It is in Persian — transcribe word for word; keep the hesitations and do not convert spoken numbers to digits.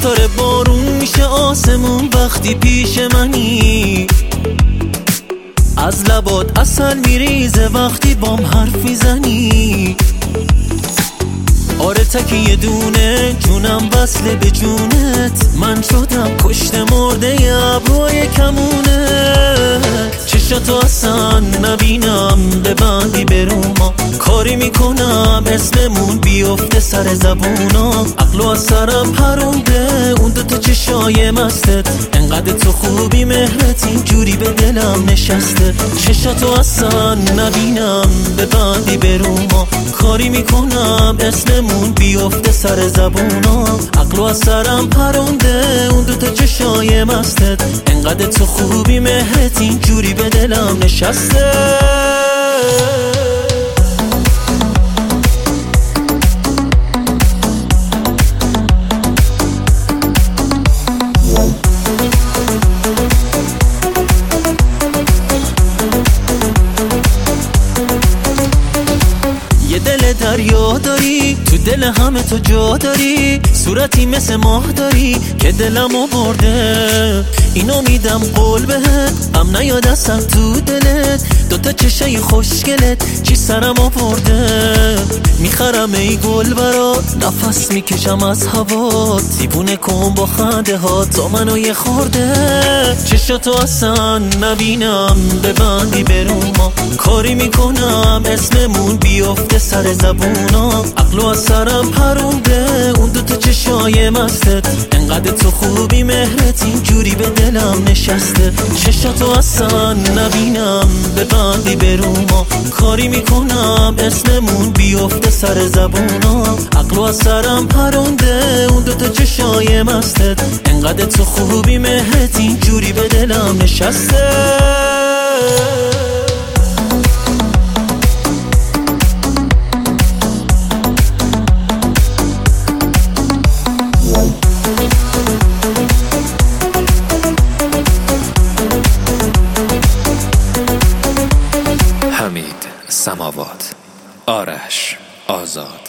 ستاره بارون میشه آسمون وقتی پیش منی، از لبات عسل میریزه وقتی بام حرف میزنی. آره تکی یه دونه جونم وصله به جونت، من شدم کشته مرده ی ابروی کمونت. چشاتو اصلا نبینم ببندی بروما، کاری میکنم اسممون بیفته سر زبونا. عقلو از سرم پرونده اون دوتا چشای مستت، انقدر تو خوبی مهرت اینجوری به دلم نشسته. چشاتو اصلا نبینم ببندی بروما، کاری میکنم اسممون بیفته سر زبونا. عقلو از سرم پرونده اون دوتا چشای مستت، انقدر تو خوبی مهرت اینجوری به دلم نشسته. دل دریا داری، تو دل همه تو جا داری، صورتی مثل ماه داری که دلمو برده. اینو میدم قول بهت، هم نیاد اصلا تو دلت، دوتا چشای خوشگلت چی سرم آورده. میخرم ای گل برات، نفس میکشم از هوا، دیوونه کن با خنده ها تا منو یه خورده. چشاتو اصلا نبینم ببندی بروما، کاری میکنم اسممون بیفته سر زبونا. عقلو از سرم پرونده اون دوتا چشای مستت، انقدر تو خوبی مهرت اینجوری به دلم نشسته. چشاتو اصلا نبینم ببندی بروما، کاری میکنم اسممون بیفته سر زبونا. عقلو از سرم پرونده اون دوتا چشای مستت، انقدر تو خوبی مهرت اینجوری به دلم نشسته. حمید سماوات، آرش آزاد.